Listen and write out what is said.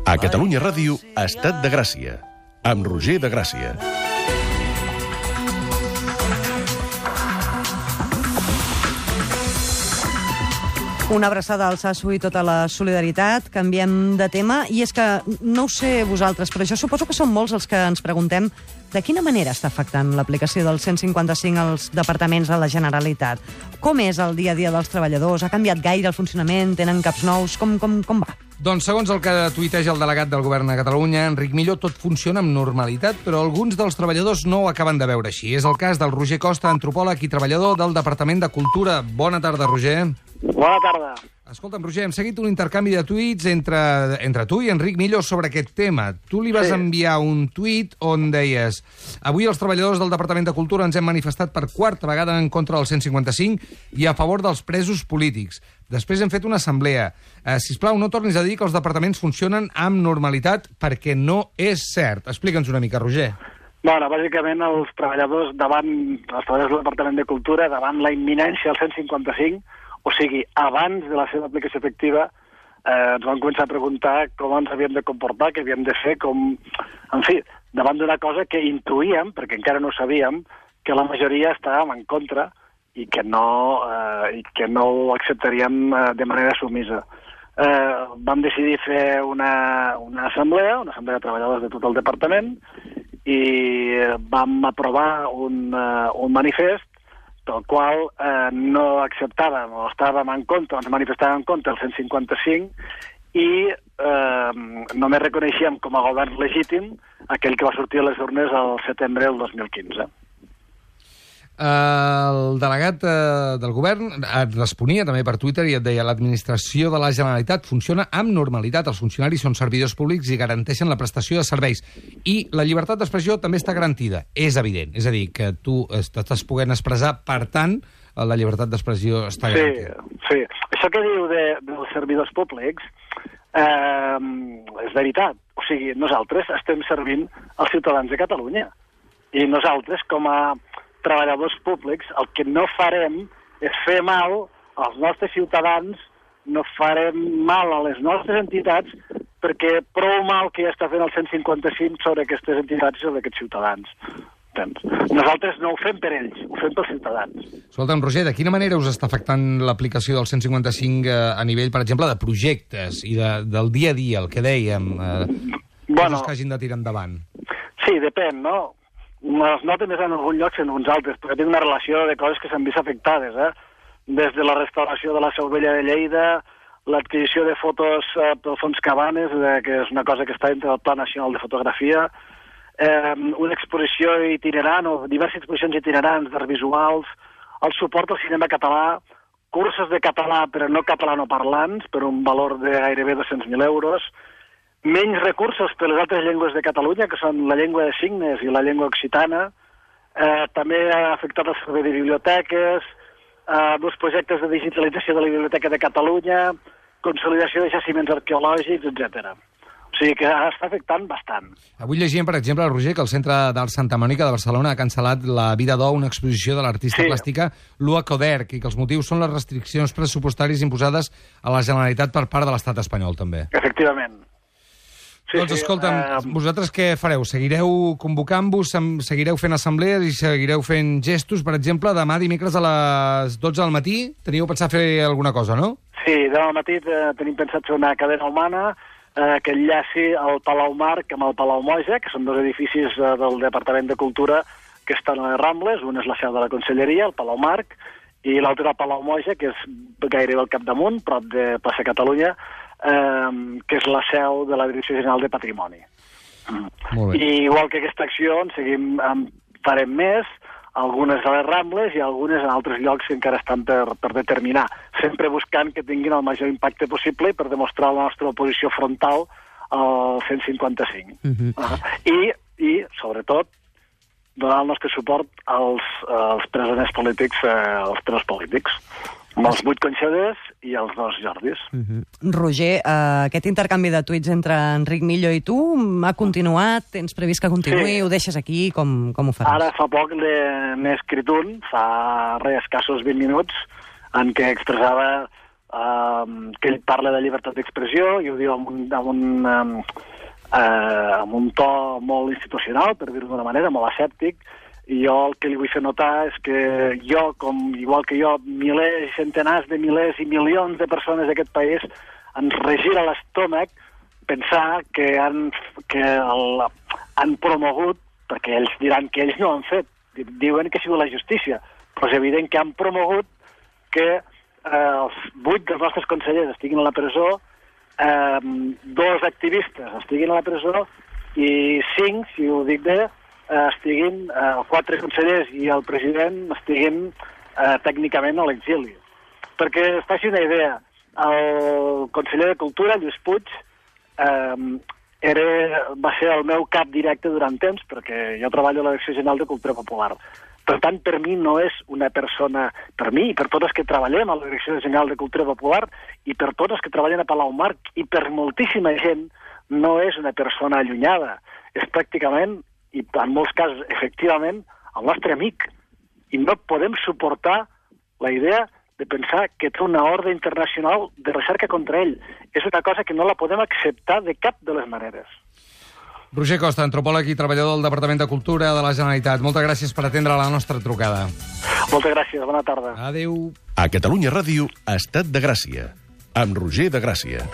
A Catalunya Ràdio, Estat de Gràcia, amb Roger de Gràcia. Una abraçada al Sasso i tota la solidaritat. Canviem de tema. I és que, no ho sé vosaltres, però jo suposo que som molts els que ens preguntem de quina manera està afectant l'aplicació del 155 als departaments de la Generalitat. Com és el dia a dia dels treballadors? Ha canviat gaire el funcionament? Tenen caps nous? Com va? Doncs segons el que tuiteja el delegat del Govern de Catalunya, Enric Millo, tot funciona amb normalitat, però alguns dels treballadors no ho acaben de veure així. És el cas del Roger Costa, antropòleg i treballador del Departament de Cultura. Bona tarda, Roger. Bona tarda. Escolta'm, Roger, hem seguit un intercanvi de tuits entre tu i Enric Millo sobre aquest tema. Tu li vas enviar un tuit on deies: avui els treballadors del Departament de Cultura ens hem manifestat per quarta vegada en contra del 155 i a favor dels presos polítics. Després hem fet una assemblea. Sisplau, no tornis a dir que els departaments funcionen amb normalitat, perquè no és cert. Explica'ns una mica, Roger. Bueno, bàsicament els treballadors del Departament de Cultura, davant la imminència del 155, o sigui, abans de la seva aplicació efectiva, ens van començar a preguntar com ens havíem de comportar, què havíem de fer, en fi, davant d'una cosa que intuïem, perquè encara no ho sabíem, que la majoria estàvem en contra i que no ho acceptaríem de manera submisa. Vam decidir fer una assemblea de treballadors de tot el departament, i vam aprovar un manifest del qual no acceptàvem o estàvem en contra, ens manifestàvem en contra del 155 i només reconeixíem com a govern legítim aquell que va sortir a les urnes el setembre del 2015. El delegat del govern et responia també per Twitter i et deia: l'administració de la Generalitat funciona amb normalitat, els funcionaris són servidors públics i garanteixen la prestació de serveis. I la llibertat d'expressió també està garantida. És evident. És a dir, que tu t'estàs podent expressar, per tant, la llibertat d'expressió està garantida. Sí. Això que diu dels servidors públics és veritat. O sigui, nosaltres estem servint els ciutadans de Catalunya. I nosaltres, com a treballadors públics, el que no farem és fer mal als nostres ciutadans, no farem mal a les nostres entitats, perquè prou mal que ja està fent el 155 sobre aquestes entitats i sobre aquests ciutadans. Nosaltres no ho fem per ells, ho fem pels ciutadans. Escolta'm, Roger, de quina manera us està afectant l'aplicació del 155 a nivell, per exemple, de projectes i del dia a dia, el que dèiem, coses que hagin de tirar endavant? Sí, depèn, no? Es nota més en alguns llocs que en uns altres, perquè tinc una relació de coses que s'han vist afectades, des de la restauració de la Seu Vella de Lleida, l'adquisició de fotos pel Fons Cabanes, que és una cosa que està dintre del Pla Nacional de Fotografia, una exposició itinerant o diverses exposicions itinerants d'art visuals, el suport al cinema català, cursos de català però no catalanoparlants per un valor de gairebé 200.000 euros, menys recursos per les altres llengües de Catalunya, que són la llengua de signes i la llengua occitana. També ha afectat el servei de biblioteques, dos projectes de digitalització de la Biblioteca de Catalunya, consolidació de jaciments arqueològics, etc. O sigui que està afectant bastant. Avui llegíem, per exemple, Roger, que el Centre d'Art Santa Mònica de Barcelona ha cancel·lat La vida d'O, una exposició de l'artista plàstica Lua Coderch, i que els motius són les restriccions pressupostàries imposades a la Generalitat per part de l'estat espanyol, també. Efectivament. Doncs escolta'm, vosaltres què fareu? Seguireu convocant-vos, seguireu fent assemblees i seguireu fent gestos? Per exemple, demà dimecres a les 12 del matí teniu pensat fer alguna cosa, no? Sí, demà al matí tenim pensat fer una cadena humana que enllaci el Palau Marc amb el Palau Moja, que són dos edificis del Departament de Cultura que estan a les Rambles. Un és la seu de la Conselleria, el Palau Marc, i l'altre el Palau Moja, que és gairebé al capdamunt, prop de Plaça Catalunya, que és la seu de la Direcció General de Patrimoni. I igual que aquesta acció, farem més, algunes a les Rambles i algunes en altres llocs que encara estan per determinar, sempre buscant que tinguin el major impacte possible per demostrar la nostra oposició frontal al 155. I, sobretot, donar el nostre suport als presoners polítics, als presos polítics. Amb els 8 conxaders i els 2 Jordis. Roger, aquest intercanvi de tuits entre Enric Millo i tu ha continuat? Tens previst que continuï? Ho deixes aquí? Com ho faràs? Ara fa poc n'he escrit un, fa escassos 20 minuts, en què expressava que ell parla de llibertat d'expressió i ho diu amb un to molt institucional, per dir-ho d'una manera, molt asèptic, i jo el que li vull fer notar és que jo, igual que jo, milers i centenars de milers i milions de persones d'aquest país ens regira l'estómac pensar que han promogut, perquè ells diran que ells no han fet, diuen que ha sigut la justícia, però és evident que han promogut que els 8 dels nostres consellers estiguin a la presó, 2 activistes estiguin a la presó i 5, si ho dic bé, estiguin, 4 consellers i el president estiguin tècnicament a l'exili. Perquè es faci una idea, el conseller de Cultura, Lluís Puig, va ser el meu cap directe durant temps, perquè jo treballo a la Direcció General de Cultura Popular. Per tant, per mi no és una persona, per mi i per tots els que treballem a la Direcció General de Cultura Popular i per tots els que treballen a Palau Marc i per moltíssima gent, no és una persona allunyada. És pràcticament, i en molts casos, efectivament, el nostre amic. I no podem suportar la idea de pensar que té una ordre internacional de recerca contra ell. És una cosa que no la podem acceptar de cap de les maneres. Roger Costa, antropòleg i treballador del Departament de Cultura de la Generalitat. Moltes gràcies per atendre la nostra trucada. Moltes gràcies, bona tarda. Adéu. A Catalunya Ràdio, Estat de Gràcia, amb Roger de Gràcia.